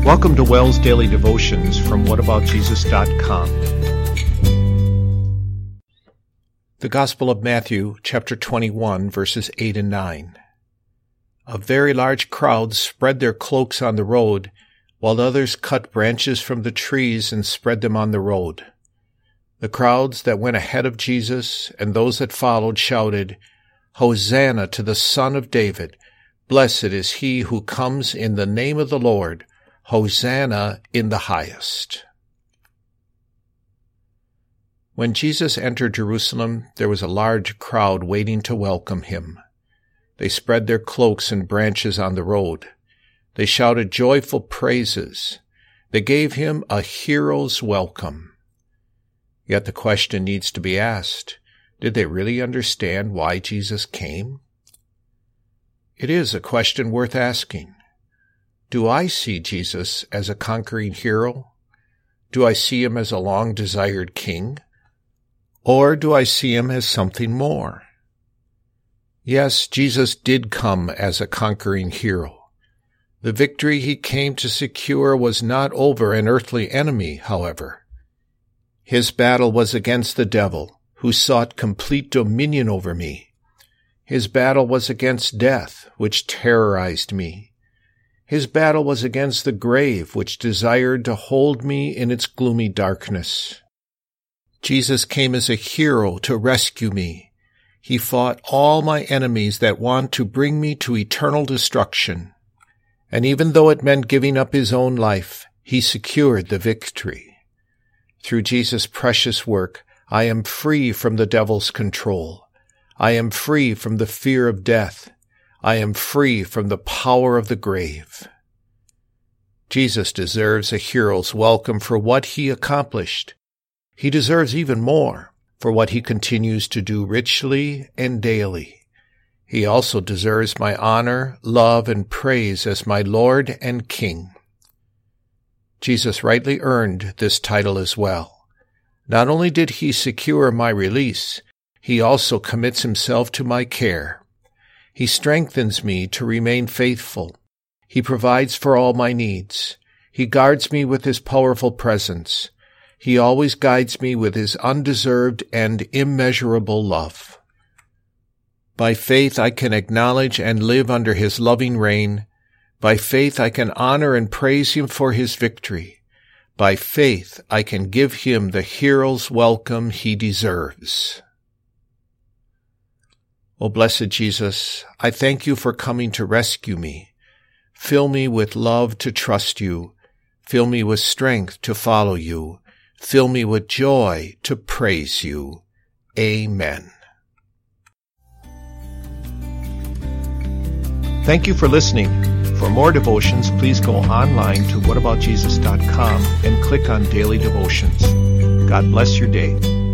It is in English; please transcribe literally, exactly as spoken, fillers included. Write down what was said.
Welcome to Wells Daily Devotions from what about jesus dot com. The Gospel of Matthew, chapter twenty-one, verses eight and nine. A very large crowd spread their cloaks on the road, while others cut branches from the trees and spread them on the road. The crowds that went ahead of Jesus and those that followed shouted, "Hosanna to the Son of David! Blessed is he who comes in the name of the Lord! Hosanna in the highest." When Jesus entered Jerusalem, there was a large crowd waiting to welcome him. They spread their cloaks and branches on the road. They shouted joyful praises. They gave him a hero's welcome. Yet the question needs to be asked, did they really understand why Jesus came? It is a question worth asking. Do I see Jesus as a conquering hero? Do I see him as a long-desired king? Or do I see him as something more? Yes, Jesus did come as a conquering hero. The victory he came to secure was not over an earthly enemy, however. His battle was against the devil, who sought complete dominion over me. His battle was against death, which terrorized me. His battle was against the grave, which desired to hold me in its gloomy darkness. Jesus came as a hero to rescue me. He fought all my enemies that want to bring me to eternal destruction. And even though it meant giving up his own life, he secured the victory. Through Jesus' precious work, I am free from the devil's control. I am free from the fear of death. I am free from the power of the grave. Jesus deserves a hero's welcome for what he accomplished. He deserves even more for what he continues to do richly and daily. He also deserves my honor, love, and praise as my Lord and King. Jesus rightly earned this title as well. Not only did he secure my release, he also commits himself to my care. He strengthens me to remain faithful. He provides for all my needs. He guards me with his powerful presence. He always guides me with his undeserved and immeasurable love. By faith I can acknowledge and live under his loving reign. By faith I can honor and praise him for his victory. By faith I can give him the hero's welcome he deserves. O blessed Jesus, I thank you for coming to rescue me. Fill me with love to trust you. Fill me with strength to follow you. Fill me with joy to praise you. Amen. Thank you for listening. For more devotions, please go online to what about jesus dot com and click on Daily Devotions. God bless your day.